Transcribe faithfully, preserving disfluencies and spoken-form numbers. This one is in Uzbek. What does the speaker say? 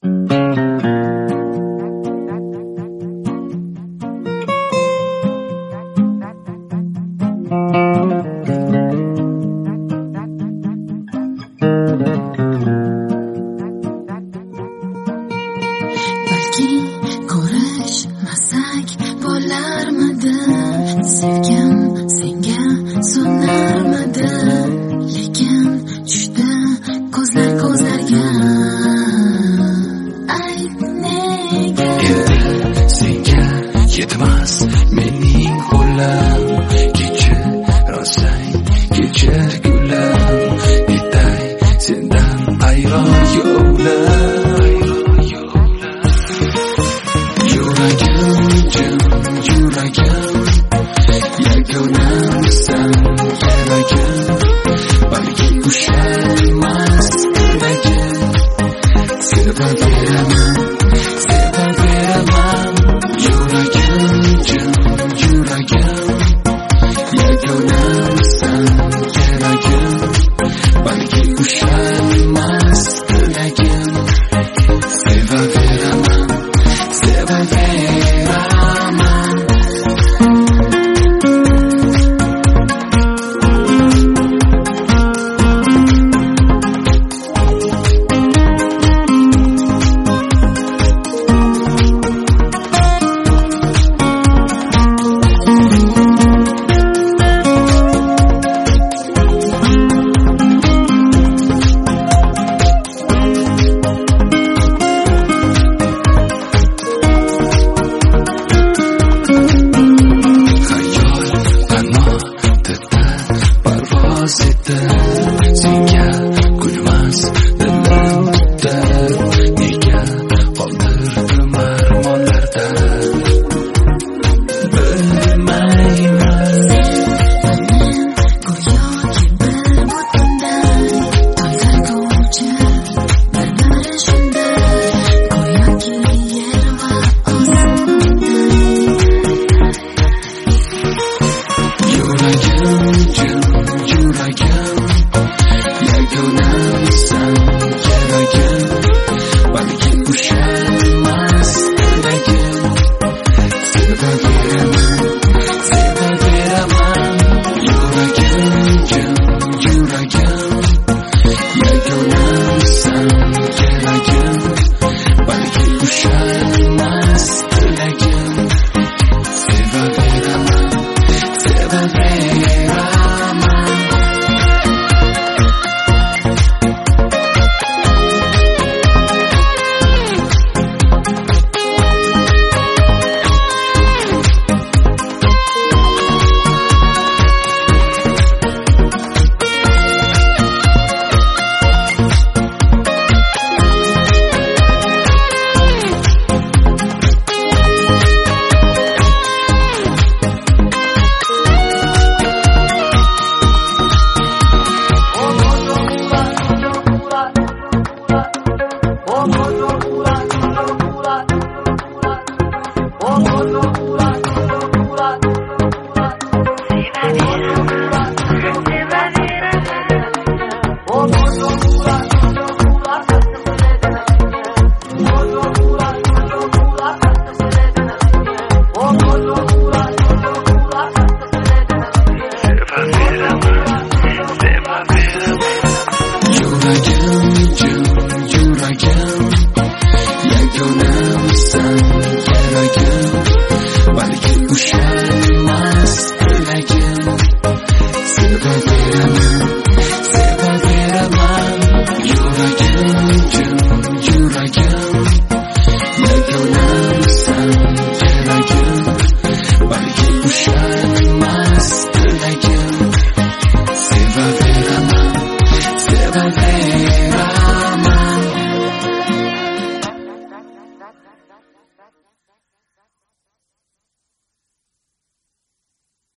Balki ko'rishmasak bo'larmidi, sevgim senga so'narmidi, lekin tushdi ko'zlar ko'zlarga. Ayt nega endi senga yetmas mening qo'lim, kechirasan kechir gulim, etay sendan ayron yo'lim. Yuragim jim yuragim, yagonamsan keragim, balki ushalmas tilagim. Sevaveraman, sevaveraman. Yuragim jim yuragim, yagonamsan keragim, balki ushalmas tilagim. Sevaveraman, sevaveraman. Senga gulmas dilim bitar, nega qoldirdim armonlarda, bilmayman. go'yoki bir butunday to'ldirguvchi bir shunday, go'yoki yer va osmonday. Yuragim jim yuragim, yagonamsan keragim, balki ushalmas tilagim. Sevaveraman, sevaveraman. Yuragim jim yuragim, yagonamsan keragim, balki ushalmas tilagim. Sevaveraman, sevaveraman. Yuragim jim yuragim, yagonamsan keragim, balki ushalmas tilagim. Sevaveraman, sevaveraman. Yuragim jim yuragim, yagonamsan keragim, balki ushalmas tilagim. Sevaveraman, sevaveraman.